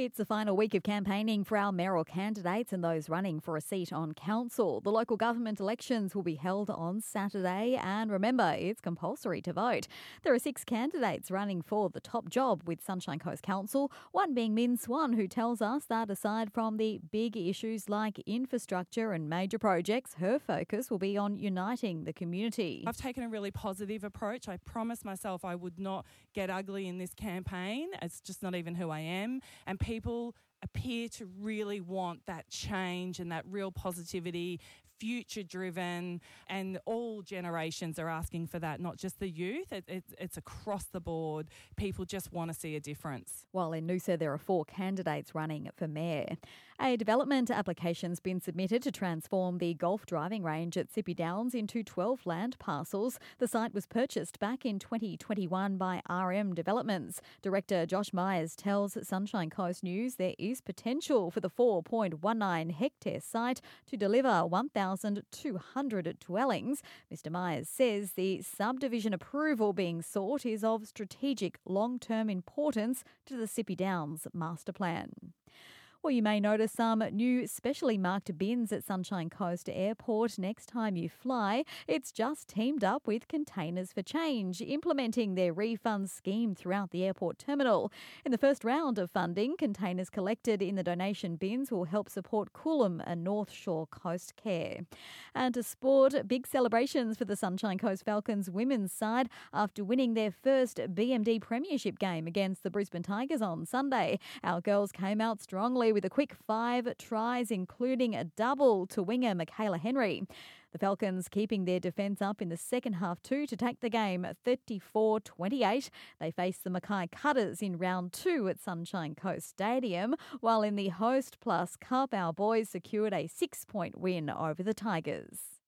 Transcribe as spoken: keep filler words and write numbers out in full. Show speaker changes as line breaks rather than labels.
It's the final week of campaigning for our mayoral candidates and those running for a seat on council. The local government elections will be held on Saturday, and remember, it's compulsory to vote. There are six candidates running for the top job with Sunshine Coast Council, one being Min Swan, who tells us that aside from the big issues like infrastructure and major projects, her focus will be on uniting the community.
I've taken a really positive approach. I promised myself I would not get ugly in this campaign. It's just not even who I am. And people appear to really want that change and that real positivity, future-driven, and all generations are asking for that, not just the youth. It, it, it's across the board. People just want to see a difference.
While in Noosa there are four candidates running for mayor. A development application's been submitted to transform the golf driving range at Sippy Downs into twelve land parcels. The site was purchased back in twenty twenty-one by R M Developments. Director Josh Myers tells Sunshine Coast News there is potential for the four point one nine hectare site to deliver one thousand two hundred dwellings. Mister Myers says the subdivision approval being sought is of strategic long-term importance to the Sippy Downs master plan. Well, you may notice some new specially marked bins at Sunshine Coast Airport next time you fly. It's just teamed up with Containers for Change, implementing their refund scheme throughout the airport terminal. In the first round of funding, containers collected in the donation bins will help support Coolum and North Shore Coast Care. And to sport, big celebrations for the Sunshine Coast Falcons women's side after winning their first B M D Premiership game against the Brisbane Tigers on Sunday. Our girls came out strongly with a quick five tries, including a double to winger Michaela Henry. The Falcons keeping their defence up in the second half too to take the game thirty-four twenty-eight. They face the Mackay Cutters in round two at Sunshine Coast Stadium, while in the Host Plus Cup, our boys secured a six-point win over the Tigers.